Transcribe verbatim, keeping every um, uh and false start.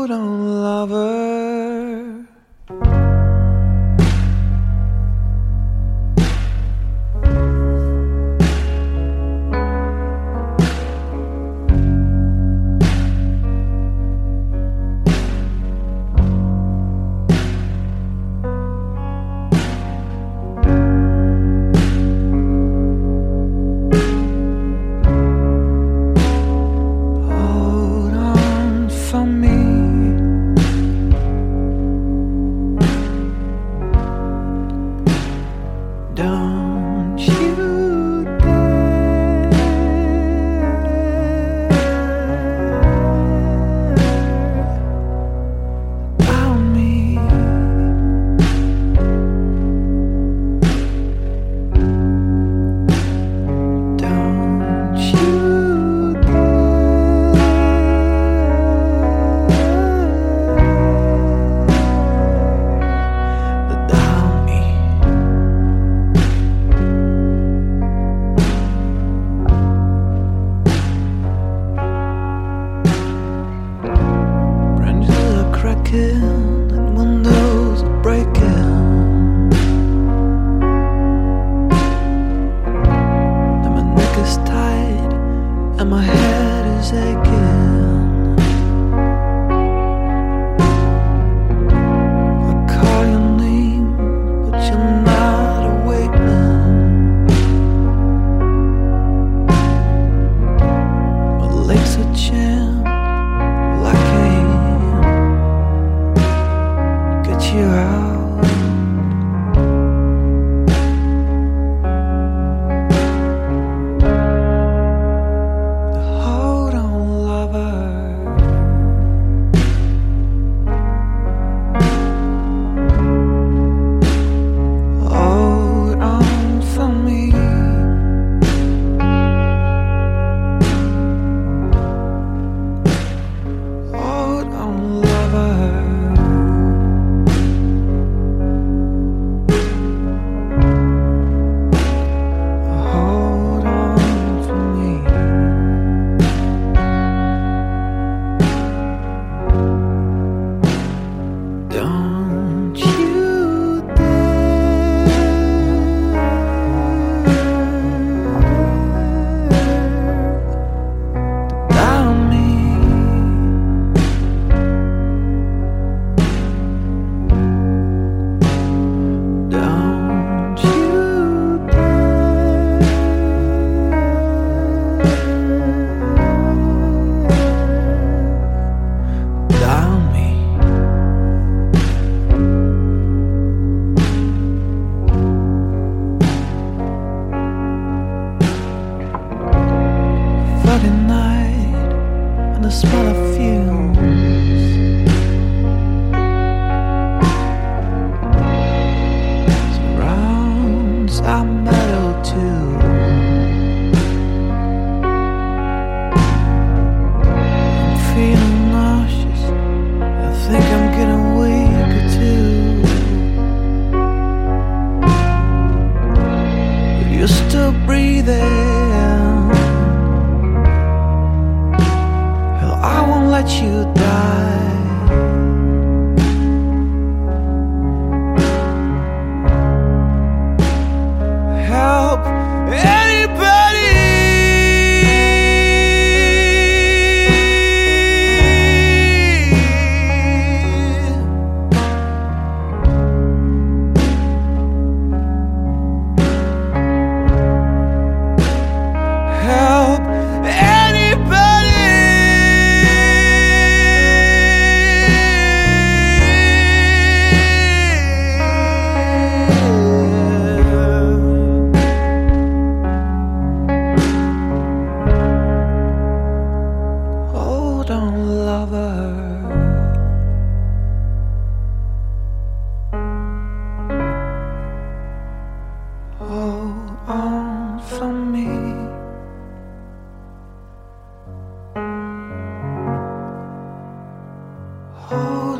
Hold on, lover. Don't you dare about me. Don't you dare about me. And windows are breaking. And my neck is tight and my head is aching. I call your name, but you're not awakening. My legs are jammed, well I can't you out. Hold on, lover. Hold on for me. Hold on, lover. Don't you dare doubt me. Don't you dare doubt me. Friday night and the smell of fumes surrounds our metal too. I'm feeling nauseous, I think I'm getting weaker too. But you're still breathing. I won't let you die. Help anybody. Help anybody. Hold on, lover. Hold on for me. Hold